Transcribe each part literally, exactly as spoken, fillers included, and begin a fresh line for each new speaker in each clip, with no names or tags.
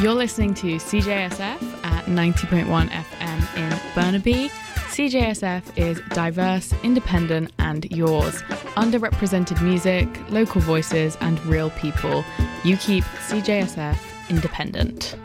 You're listening to C J S F at ninety point one F M in Burnaby. C J S F is diverse, independent, and yours. Underrepresented music, local voices, and real people. You keep C J S F independent.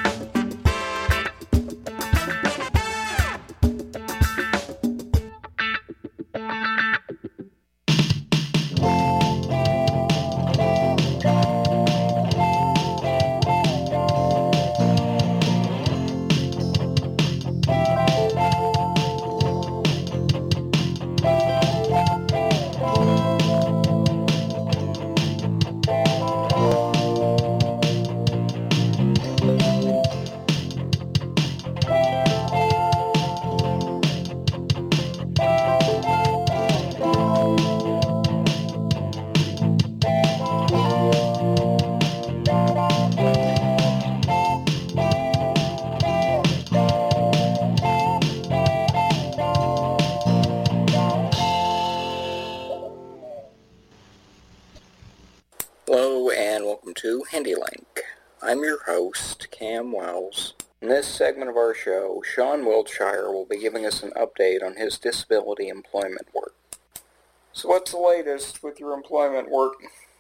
Hello and welcome to HandyLink. I'm your host, Cam Wells. In this segment of our show, Sean Wiltshire will be giving us an update on his disability employment work. So what's the latest with your employment work?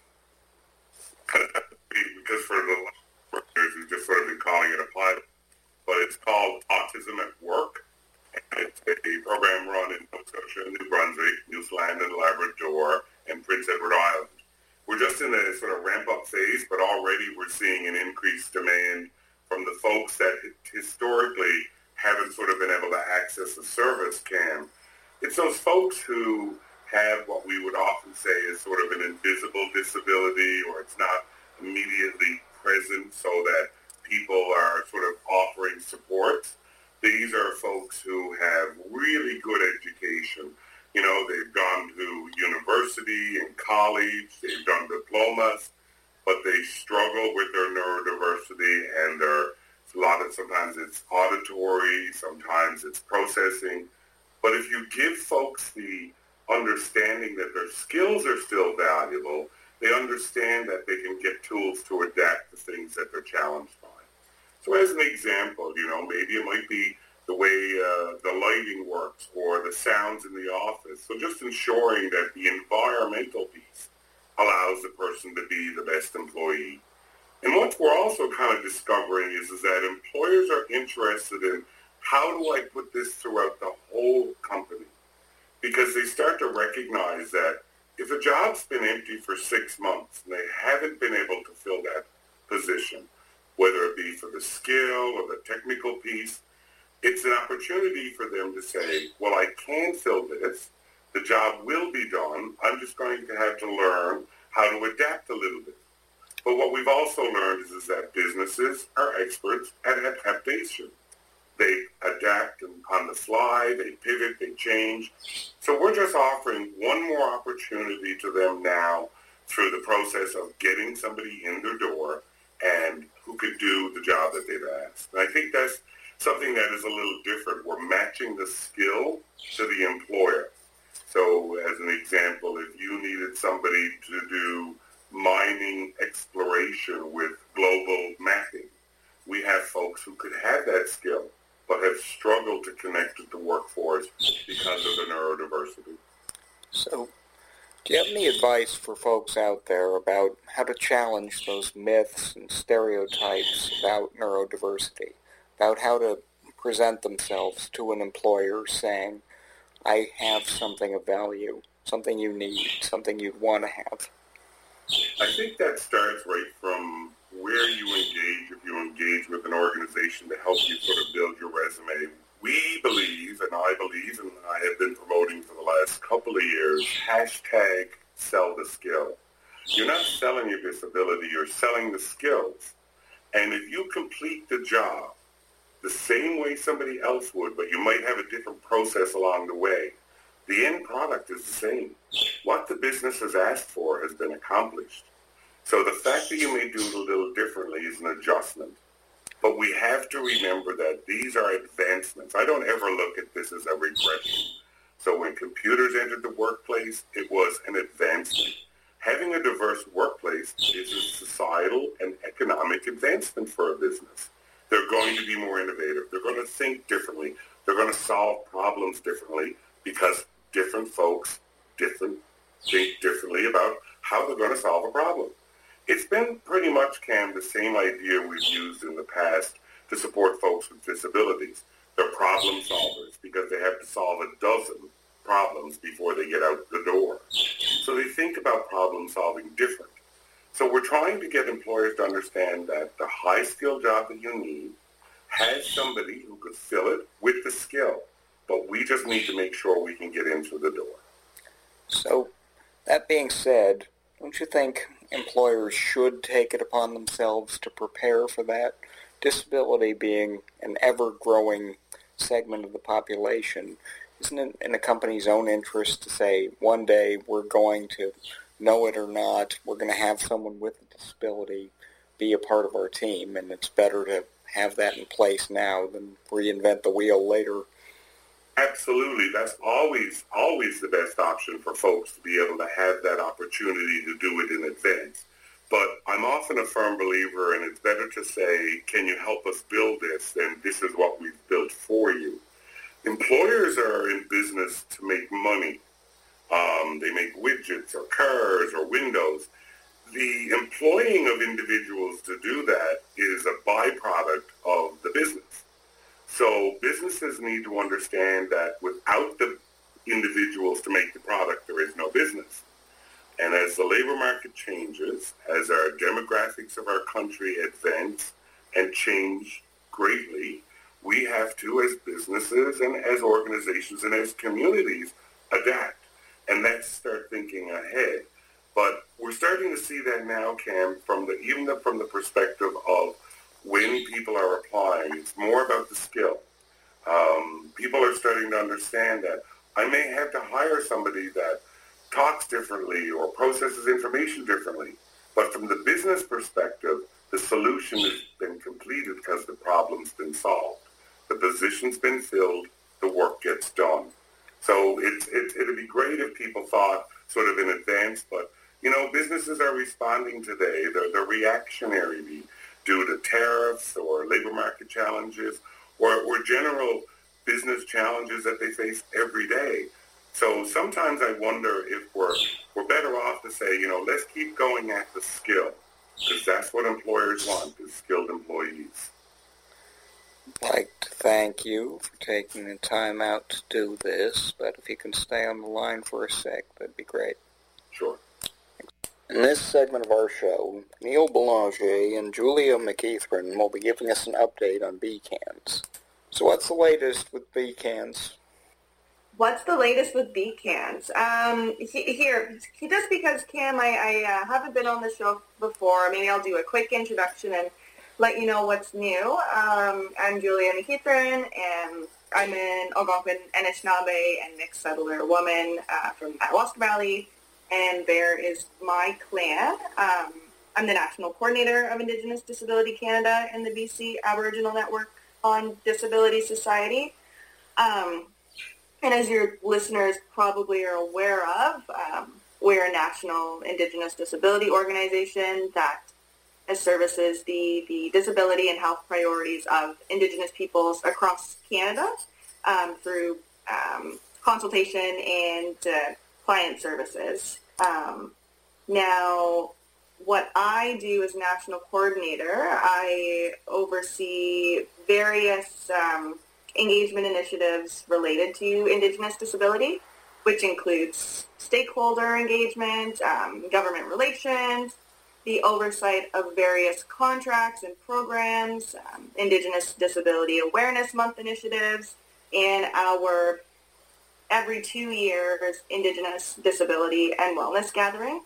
Just for the last years, we've just sort of been calling it a pilot, but it's called Autism at Work. And it's a program run in Nova Scotia, New Brunswick, Newfoundland and Labrador, and Prince Edward Island. We're just in a sort of ramp-up phase, but already we're seeing an increased demand from the folks that historically haven't sort of been able to access the service, Cam. It's those folks who have what we would often say is sort of an invisible disability, or it's not immediately present so that people are sort of offering support. These are folks who have really good education. You know, they've gone to university and college, they've done diplomas, but they struggle with their neurodiversity, and they're a lot of, sometimes it's auditory, sometimes it's processing. But if you give folks the understanding that their skills are still valuable, they understand that they can get tools to adapt to things that they're challenged by. So as an example, you know, maybe it might be the way uh, the lighting works or the sounds in the office. So just ensuring that the environmental piece allows the person to be the best employee. And what we're also kind of discovering is, is that employers are interested in how do I put this throughout the whole company? Because they start to recognize that if a job's been empty for six months and they haven't been able to fill that position, whether it be for the skill or the technical piece, it's an opportunity for them to say, well, I can fill this. The job will be done. I'm just going to have to learn how to adapt a little bit. But what we've also learned is, is that businesses are experts at adaptation. They adapt on the fly, they pivot, they change. So we're just offering one more opportunity to them now through the process of getting somebody in their door and who could do the job that they've asked. And I think that's something that is a little different. We're matching the skill to the employer. So as an example, if you needed somebody to do mining exploration with global mapping, we have folks who could have that skill but have struggled to connect with the workforce because of the neurodiversity.
So do you have any advice for folks out there about how to challenge those myths and stereotypes about neurodiversity? About how to present themselves to an employer saying, I have something of value, something you need, something you'd want to have?
I think that starts right from where you engage, if you engage with an organization to help you sort of build your resume. We believe, and I believe, and I have been promoting for the last couple of years, hashtag sell the skill. You're not selling your disability, you're selling the skills. And if you complete the job the same way somebody else would, but you might have a different process along the way, the end product is the same. What the business has asked for has been accomplished. So the fact that you may do it a little differently is an adjustment. But we have to remember that these are advancements. I don't ever look at this as a regression. So when computers entered the workplace, it was an advancement. Having a diverse workplace marketplace is a societal and economic advancement for a business. They're going to be more innovative. They're going to think differently. They're going to solve problems differently because different folks different think differently about how they're going to solve a problem. It's been pretty much, Cam, the same idea we've used in the past to support folks with disabilities. They're problem solvers because they have to solve a dozen problems before they get out the door. So they think about problem solving different. So we're trying to get employers to understand that the high-skill job that you need has somebody who could fill it with the skill, but we just need to make sure we can get in through the door.
So, that being said, don't you think employers should take it upon themselves to prepare for that? Disability being an ever-growing segment of the population, isn't it in a company's own interest to say, one day we're going to, know it or not, we're going to have someone with a disability be a part of our team, and it's better to have that in place now than reinvent the wheel later?
Absolutely. That's always, always the best option for folks to be able to have that opportunity to do it in advance. But I'm often a firm believer, and it's better to say, can you help us build this, than this is what we've built for you. Employers are in business to make money. Um, they make widgets or cars or windows. The employing of individuals to do that is a byproduct of the business. So businesses need to understand that without the individuals to make the product, there is no business. And as the labor market changes, as our demographics of our country advance and change greatly, we have to, as businesses and as organizations and as communities, adapt. And let's start thinking ahead. But we're starting to see that now, Cam, from the even the, from the perspective of when people are applying. It's more about the skill. Um, people are starting to understand that I may have to hire somebody that talks differently or processes information differently. But from the business perspective, the solution has been completed because the problem's been solved. The position's been filled. The work gets done. So it, it, it'd be great if people thought sort of in advance, but, you know, businesses are responding today. They're, they're reactionary due to tariffs or labor market challenges or, or general business challenges that they face every day. So sometimes I wonder if we're, we're better off to say, you know, let's keep going at the skill, because that's what employers want, is skilled employees.
I'd like to thank you for taking the time out to do this, but if you can stay on the line for a sec, that'd be great.
Sure.
In this segment of our show, Neil Belanger and Julia McEachran will be giving us an update on B CANS. So what's the latest with B CANS?
What's the latest with B CANS? Um, he, here, just because, Cam, I, I uh, haven't been on the show before, maybe I'll do a quick introduction and let you know what's new. Um, I'm Julia McEachran, and I'm an Algonquin, Anishinaabe, and mixed settler woman uh, from Atwaska Valley, and there is my clan. Um, I'm the National Coordinator of Indigenous Disability Canada and the B C Aboriginal Network on Disability Society. Um, and as your listeners probably are aware of, um, we're a national Indigenous disability organization that services the, the disability and health priorities of Indigenous peoples across Canada um, through um, consultation and uh, client services. Um, now, what I do as national coordinator, I oversee various um, engagement initiatives related to Indigenous disability, which includes stakeholder engagement, um, government relations, the oversight of various contracts and programs, um, Indigenous Disability Awareness Month initiatives, and our every two years Indigenous Disability and Wellness Gathering.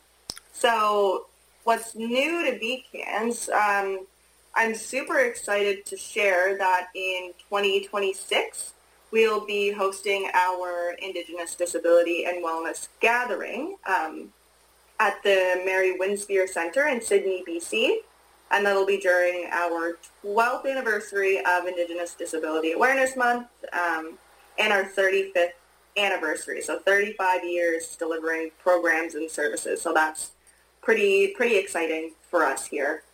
So what's new to B CANS, um, I'm super excited to share that in twenty twenty-six, we'll be hosting our Indigenous Disability and Wellness Gathering um, at the Mary Winspear Centre in Sydney, B C, and that'll be during our twelfth anniversary of Indigenous Disability Awareness Month um, and our thirty-fifth anniversary, so thirty-five years delivering programs and services. So that's pretty pretty exciting for us here.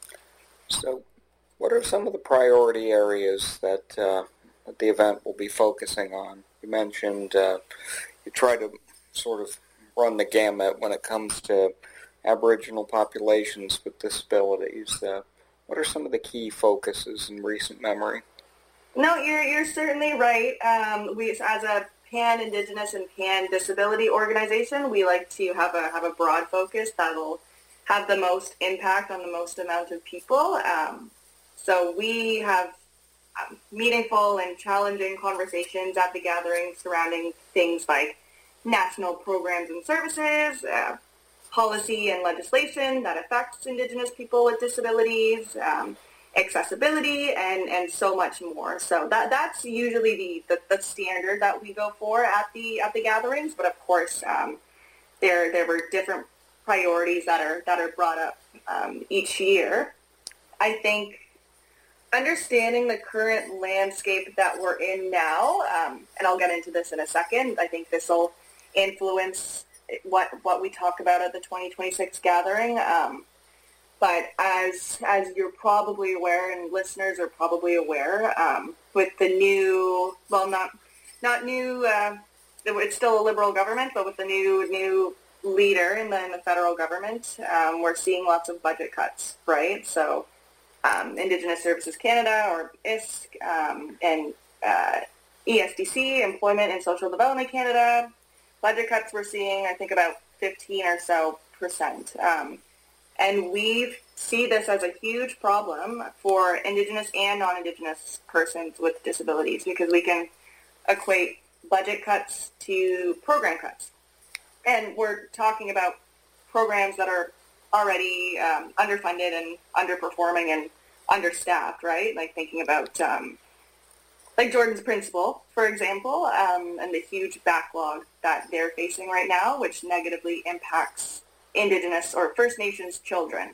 So what are some of the priority areas that, uh, that the event will be focusing on? You mentioned uh, you try to sort of run the gamut when it comes to Aboriginal populations with disabilities. Uh, what are some of the key focuses in recent memory?
No, you're you're certainly right. Um, we, as a pan-Indigenous and pan-disability organization, we like to have a have a broad focus that'll have the most impact on the most amount of people. Um, so we have um, meaningful and challenging conversations at the gathering surrounding things like national programs and services, uh, policy and legislation that affects Indigenous people with disabilities, um, accessibility, and, and so much more. So that that's usually the, the, the standard that we go for at the at the gatherings. But of course, um, there there were different priorities that are that are brought up um, each year. I think understanding the current landscape that we're in now, um, and I'll get into this in a second. I think this will influence what what we talk about at the twenty twenty-six gathering. Um, but as as you're probably aware, and listeners are probably aware, um, with the new, well, not not new, uh, it's still a Liberal government, but with the new new leader in the, in the federal government, um, we're seeing lots of budget cuts, right? So um, Indigenous Services Canada, or I S C, um, and uh, E S D C, Employment and Social Development Canada, budget cuts we're seeing, I think, about fifteen or so percent. Um, and we see this as a huge problem for Indigenous and non-Indigenous persons with disabilities, because we can equate budget cuts to program cuts. And we're talking about programs that are already um, underfunded and underperforming and understaffed, right? Like thinking about um, like Jordan's Principle, for example, um, and the huge backlog that they're facing right now, which negatively impacts Indigenous or First Nations children.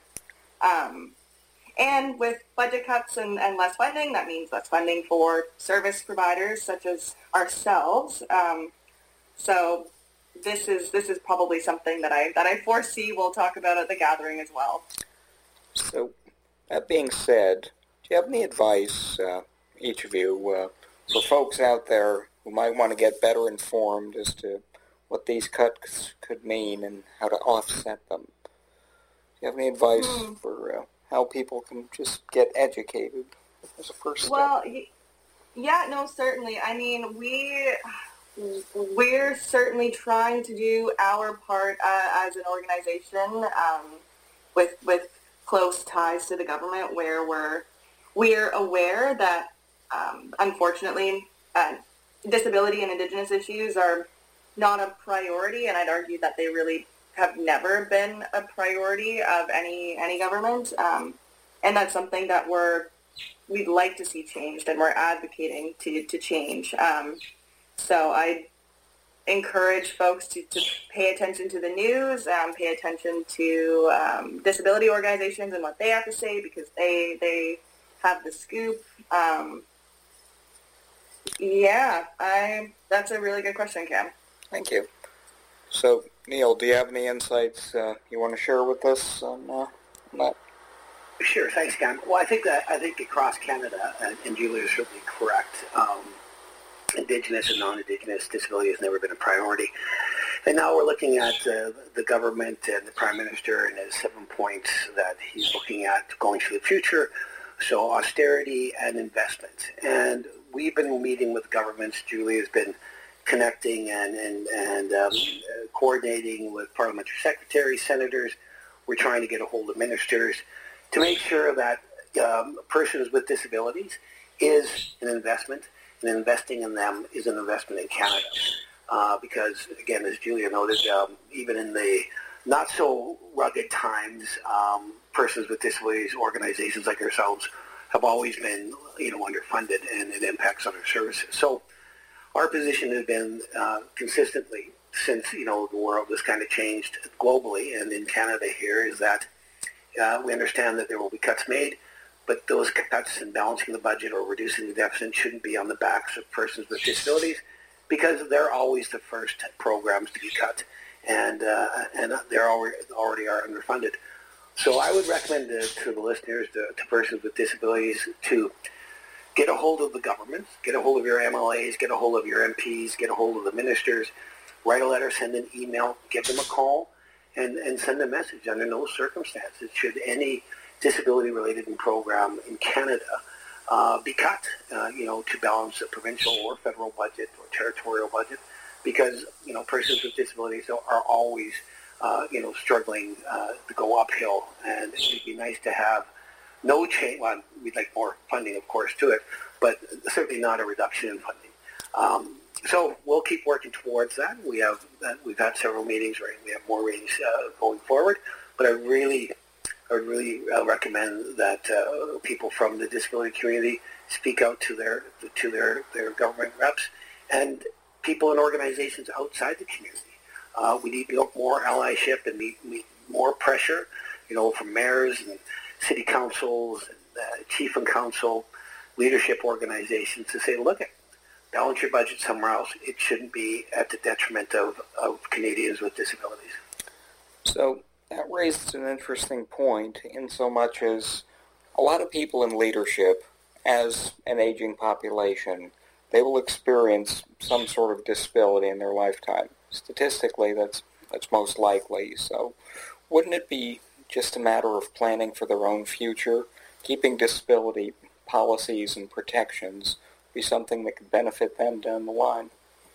Um, and with budget cuts and, and less funding, that means less funding for service providers such as ourselves. Um, so this is this is probably something that I that I foresee we'll talk about at the gathering as well.
So that being said, do you have any advice, uh, each of you, uh, for folks out there who might want to get better informed as to what these cuts could mean and how to offset them? Do you have any advice mm. for uh, how people can just get educated as a first step?
Well, yeah, no, certainly. I mean, we... We're certainly trying to do our part uh, as an organization um, with with close ties to the government, where we're we're aware that um, unfortunately uh, disability and Indigenous issues are not a priority, and I'd argue that they really have never been a priority of any any government, um, and that's something that we're we'd like to see changed, and we're advocating to to change. Um, So I encourage folks to, to pay attention to the news, um, pay attention to um, disability organizations and what they have to say, because they they have the scoop. Um, yeah, I that's a really good question, Cam.
Thank you. So, Neil, do you have any insights uh, you want to share with us on, uh, on that?
Sure, thanks, Cam. Well, I think that I think across Canada, and, and Julia is certainly correct. Um, Indigenous and non-Indigenous disability has never been a priority. And now we're looking at uh, the government and the Prime Minister and his seven points that he's looking at going to the future. So austerity and investment. And we've been meeting with governments. Julie has been connecting and, and, and um, coordinating with parliamentary secretaries, senators. We're trying to get a hold of ministers to make sure that um, persons with disabilities is an investment. And investing in them is an investment in Canada. Uh, because, again, as Julia noted, um, even in the not-so-rugged times, um, persons with disabilities, organizations like ourselves, have always been, you know, underfunded, and it impacts other services. So our position has been uh, consistently, since, you know, the world has kind of changed globally and in Canada here, is that uh, we understand that there will be cuts made, but those cuts in balancing the budget or reducing the deficit shouldn't be on the backs of persons with disabilities, because they're always the first programs to be cut. and uh, and they're already already are underfunded. So I would recommend to, to the listeners, to, to persons with disabilities, to get a hold of the government, get a hold of your M L As, get a hold of your M Ps, get a hold of the ministers, write a letter, send an email, give them a call, and, and send a message. Under no circumstances should any disability-related program in Canada uh, be cut, uh, you know, to balance a provincial or federal budget or territorial budget, because, you know, persons with disabilities are always, uh, you know, struggling uh, to go uphill, and it would be nice to have no change. Well, we'd like more funding, of course, to it, but certainly not a reduction in funding. Um, so we'll keep working towards that. We have uh, we've had several meetings, right? We have more meetings uh, going forward, but I really, I would really uh, recommend that uh, people from the disability community speak out to their to their, their government reps and people in organizations outside the community. Uh, we need more allyship and meet, meet more pressure, you know, from mayors and city councils, and, uh, chief and council, leadership organizations to say, look, balance your budget somewhere else. It shouldn't be at the detriment of, of Canadians with disabilities.
So that raises an interesting point in so much as a lot of people in leadership, as an aging population, they will experience some sort of disability in their lifetime. Statistically, that's that's most likely. So wouldn't it be just a matter of planning for their own future, keeping disability policies and protections be something that could benefit them down the line?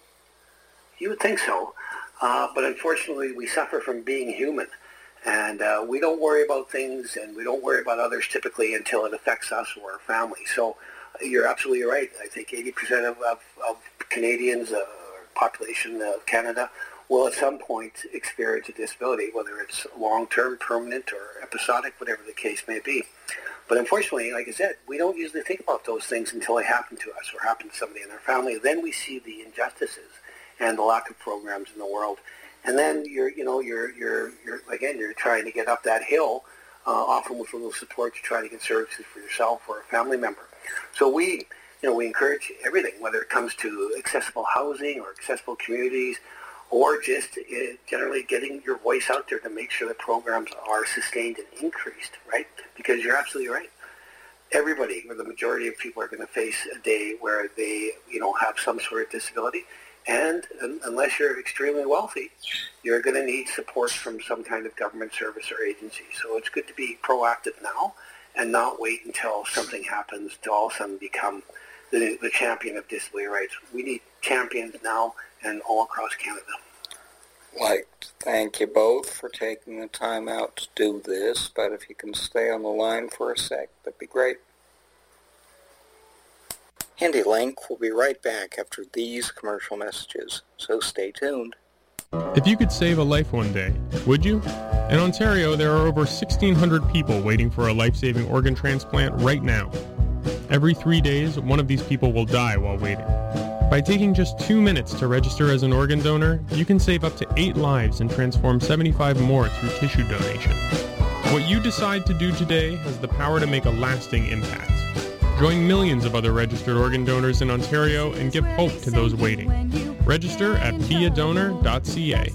You would think so, uh, but unfortunately we suffer from being human, and uh, we don't worry about things, and we don't worry about others typically until it affects us or our family. So you're absolutely right. I think eighty percent of, of, of Canadians, uh, population of Canada, will at some point experience a disability, whether it's long-term, permanent, or episodic, whatever the case may be. But unfortunately, like I said, we don't usually think about those things until they happen to us or happen to somebody in our family. Then we see the injustices and the lack of programs in the world. And then you're, you know, you're, you're, you're again, you're trying to get up that hill, uh, often with a little support to try to get services for yourself or a family member. So we, you know, we encourage everything, whether it comes to accessible housing or accessible communities, or just uh, generally getting your voice out there to make sure that programs are sustained and increased, right? Because you're absolutely right. Everybody, or the majority of people, are going to face a day where they, you know, have some sort of disability. And um, unless you're extremely wealthy, you're going to need support from some kind of government service or agency. So it's good to be proactive now and not wait until something happens to all of a sudden become the, the champion of disability rights. We need champions now and all across Canada.
Like to thank you both for taking the time out to do this, but if you can stay on the line for a sec, that'd be great. HandyLink will be right back after these commercial messages, so stay tuned.
If you could save a life one day, would you? In Ontario, there are over sixteen hundred people waiting for a life-saving organ transplant right now. Every three days, one of these people will die while waiting. By taking just two minutes to register as an organ donor, you can save up to eight lives and transform seventy-five more through tissue donation. What you decide to do today has the power to make a lasting impact. Join millions of other registered organ donors in Ontario and give hope to those waiting. Register at be a donor dot c a.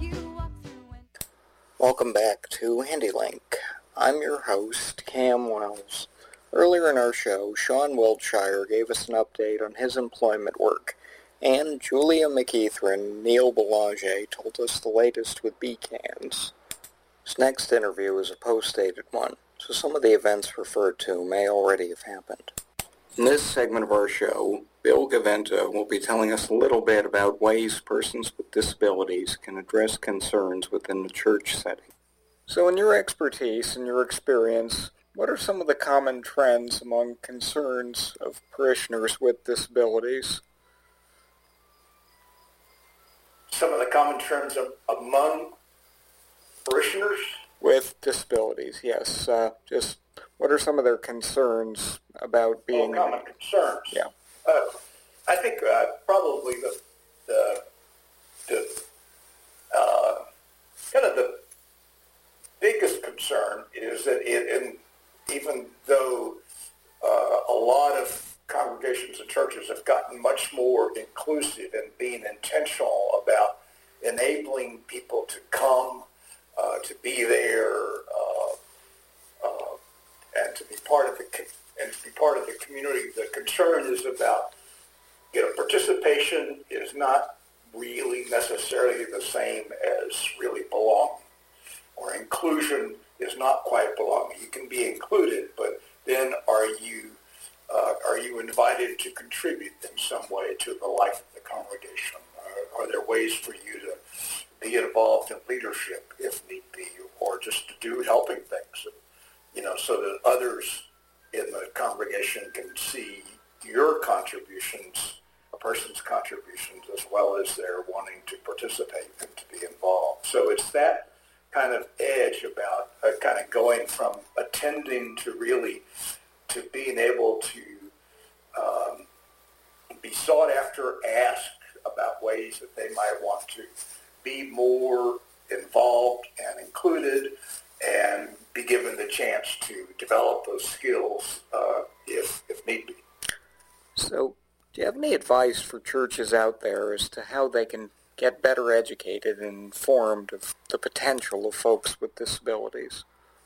Welcome back to HandyLink. I'm your host, Cam Wells. Earlier in our show, Sean Wiltshire gave us an update on his employment work, and Julia McEachran and Neil Belanger told us the latest with B C A N S. This next interview is a post-dated one, so some of the events referred to may already have happened. In this segment of our show, Bill Gaventa will be telling us a little bit about ways persons with disabilities can address concerns within the church setting. So in your expertise and your experience, what are some of the common trends among concerns of parishioners with disabilities?
Some of the common trends of, among parishioners?
With disabilities, yes. Uh, just what are some of their concerns about being...
Oh, common concerns.
Yeah.
Uh, I think uh, probably the, the, the uh, kind of the biggest concern is that it, in, even though uh, a lot of congregations and churches have gotten much more inclusive and being intentional about in enabling people to come, uh, to be there, uh, uh, and to be part of the and to be part of the community. The concern is about, you know, participation is not really necessarily the same as really belonging, or inclusion is not quite belonging. You can be included, but then are you uh, are you invited to contribute in some way to the life of the congregation? Uh, are there ways for you to be involved in leadership if need be, or just to do helping things, you know, so that others in the congregation can see your contributions, a person's contributions, as well as their wanting to participate and to be involved. So it's that kind of edge about uh, kind of going from attending to really to being able to um, be sought after, ask about ways that they might want to be more involved and included, and be given the chance to develop those skills uh, if if need be.
So, do you have any advice for churches out there as to how they can get better educated and informed of the potential of folks with disabilities?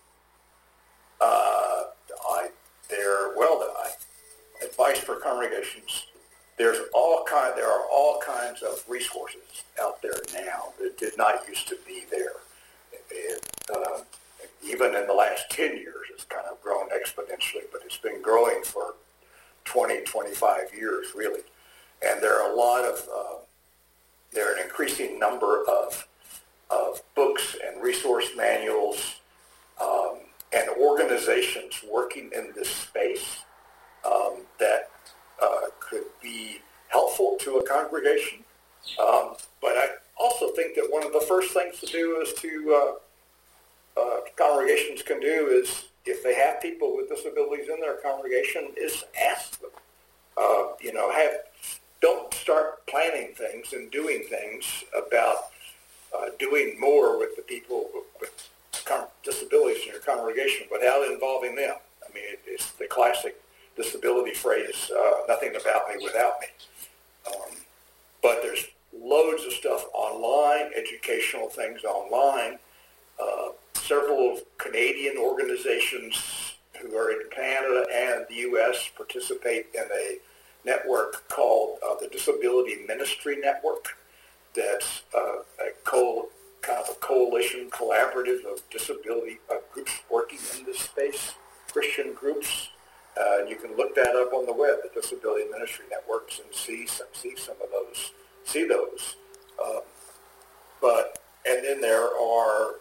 Uh, I, there, well, I, advice for congregations. There's all kind. There are all kinds of resources out there now that did not used to be there. It, uh, even in the last ten years, it's kind of grown exponentially, but it's been growing for twenty, twenty-five years, really. And there are a lot of, uh, there are an increasing number of, of books and resource manuals um, and organizations working in this space um, that uh, could be helpful to a congregation. Um, but I also think that one of the first things to do is to, uh, uh, congregations can do is, if they have people with disabilities in their congregation, is ask them. Uh, you know, have don't start planning things and doing things about uh, doing more with the people with con- disabilities in your congregation without involving them. I mean, it, it's the classic disability phrase, uh, nothing about me without me. Um, but there's loads of stuff online, educational things online. Uh, several Canadian organizations who are in Canada and the U S participate in a network called uh, the Disability Ministry Network. That's uh, a co- kind of a coalition, collaborative of disability uh, groups working in this space, Christian groups. Uh, and you can look that up on the web, the Disability Ministry Networks, and see some, see some of those, see those. Um, but, and then there are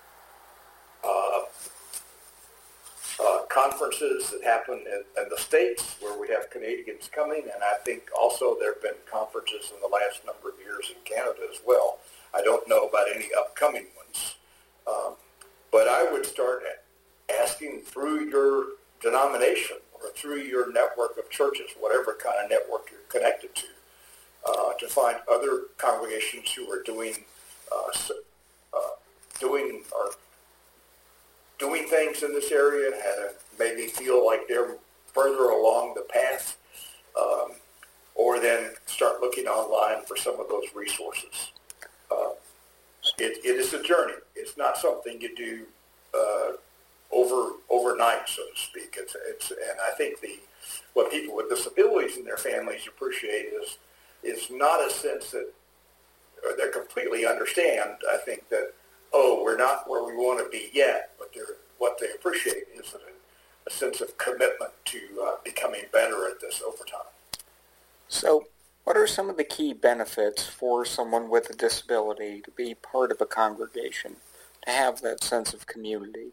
uh, uh, conferences that happen in, in the States where we have Canadians coming, and I think also there have been conferences in the last number of years in Canada as well. I don't know about any upcoming ones. Um, but I would start asking through your denomination or through your network of churches, whatever kind of network you're connected to, uh, to find other congregations who are doing uh, uh, doing or doing things in this area, and maybe feel like they're further along the path, um, or then start looking online for some of those resources. Uh, it, it is a journey. It's not something you do uh, over overnight, so to speak. It's, it's, and I think the what people with disabilities and their families appreciate is is not a sense that or they completely understand. I think that, oh, we're not where we want to be yet, but they're, what they appreciate is a, a sense of commitment to uh, becoming better at this over time.
So, what are some of the key benefits for someone with a disability to be part of a congregation, to have that sense of community?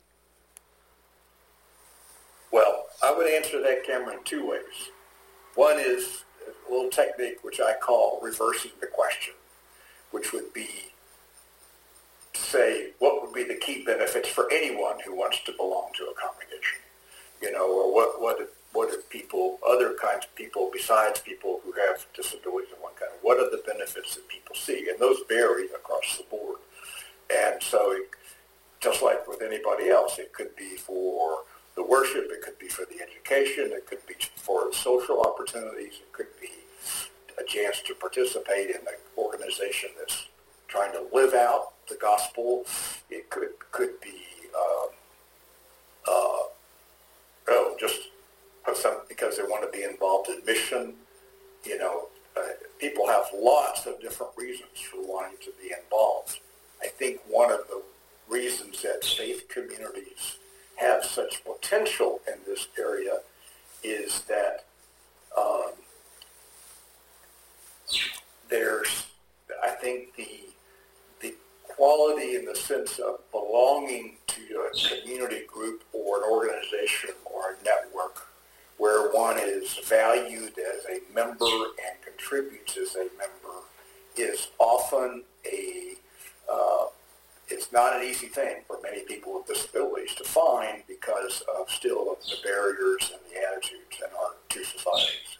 Well, I would answer that, Cameron, in two ways. One is a little technique which I call reversing the question, which would be to say, what would be the key benefits for anyone who wants to belong to a congregation? You know, or what what what are people, other kinds of people besides people who have disabilities of one kind, what are the benefits that people see? And those vary across the board. And so it, just like with anybody else, it could be for the worship, it could be for the education, it could be for social opportunities, it could be a chance to participate in an organization that's trying to live out the gospel. It could could be uh, uh, oh, just some, because they want to be involved in mission. You know, uh, people have lots of different reasons for wanting to be involved. I think one of the reasons that faith communities have such potential in this area is that um, there's, I think, the the quality in the sense of belonging to a community group or an organization or a network where one is valued as a member and contributes as a member is often a, uh, it's not an easy thing for many people with disabilities to find because of still the barriers and the attitudes in our two societies.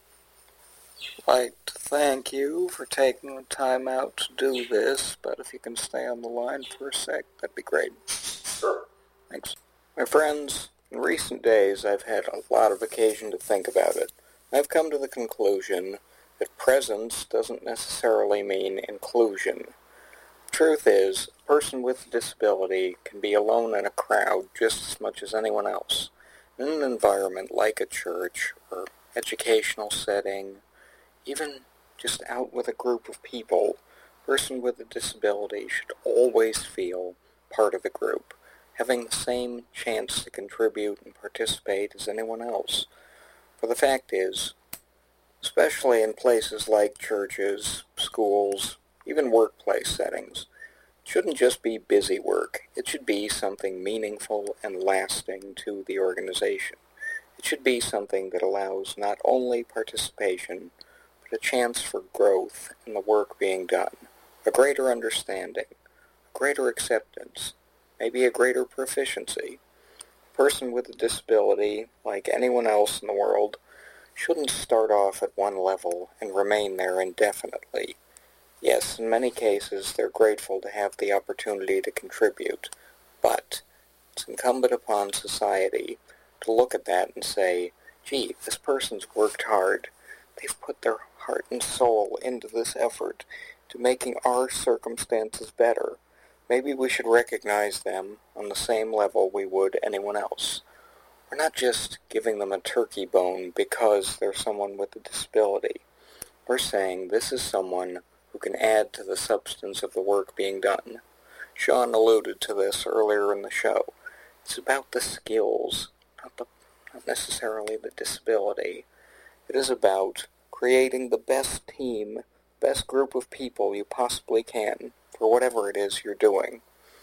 I'd like to thank you for taking the time out to do this, but if you can stay on the line for a sec, that'd be great.
Sure.
Thanks. My friends, in recent days I've had a lot of occasion to think about it. I've come to the conclusion that presence doesn't necessarily mean inclusion. The truth is, a person with a disability can be alone in a crowd just as much as anyone else. In an environment like a church or educational setting, even just out with a group of people, a person with a disability should always feel part of the group, having the same chance to contribute and participate as anyone else. For the fact is, especially in places like churches, schools, even workplace settings, it shouldn't just be busy work. It should be something meaningful and lasting to the organization. It should be something that allows not only participation, but a chance for growth in the work being done, a greater understanding, a greater acceptance, maybe a greater proficiency. A person with a disability, like anyone else in the world, shouldn't start off at one level and remain there indefinitely. Yes, in many cases they're grateful to have the opportunity to contribute, but it's incumbent upon society to look at that and say, gee, this person's worked hard. They've put their heart and soul into this effort to making our circumstances better. Maybe we should recognize them on the same level we would anyone else. We're not just giving them a turkey bone because they're someone with a disability. We're saying this is someone who can add to the substance of the work being done. Sean alluded to this earlier in the show. It's about the skills, not, the, not necessarily the disability. It is about creating the best team, best group of people you possibly can for whatever it is you're doing.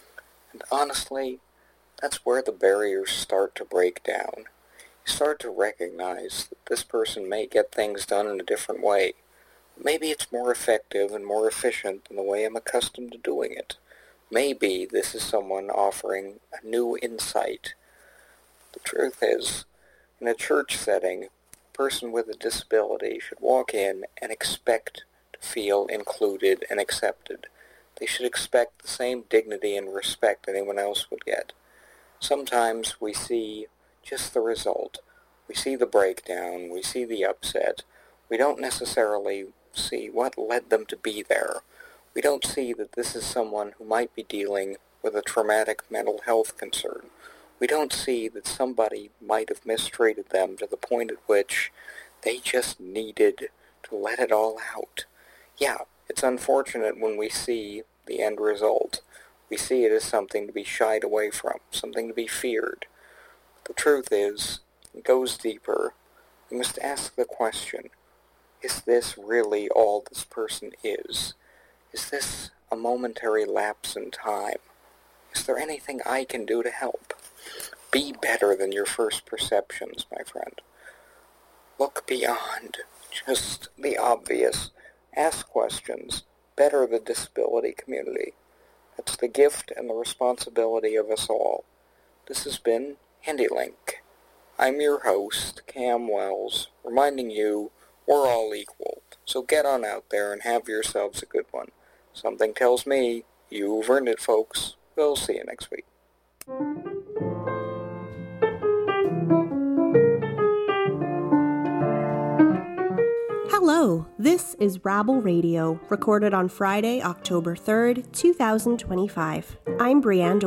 And honestly, that's where the barriers start to break down. You start to recognize that this person may get things done in a different way. Maybe it's more effective and more efficient than the way I'm accustomed to doing it. Maybe this is someone offering a new insight. The truth is, in a church setting, a person with a disability should walk in and expect to feel included and accepted. They should expect the same dignity and respect anyone else would get. Sometimes we see just the result. We see the breakdown. We see the upset. We don't necessarily see what led them to be there. We don't see that this is someone who might be dealing with a traumatic mental health concern. We don't see that somebody might have mistreated them to the point at which they just needed to let it all out. Yeah, it's unfortunate when we see the end result. We see it as something to be shied away from, something to be feared. The truth is, it goes deeper. We must ask the question, is this really all this person is? Is this a momentary lapse in time? Is there anything I can do to help? Be better than your first perceptions, my friend. Look beyond just the obvious. Ask questions. Better the disability community. That's the gift and the responsibility of us all. This has been HandyLink. I'm your host, Cam Wells, reminding you we're all equal. So get on out there and have yourselves a good one. Something tells me you've earned it, folks. We'll see you next week.
Hello. Hello, this is Rabble Radio, recorded on Friday, October third, two thousand twenty-five. I'm Brianne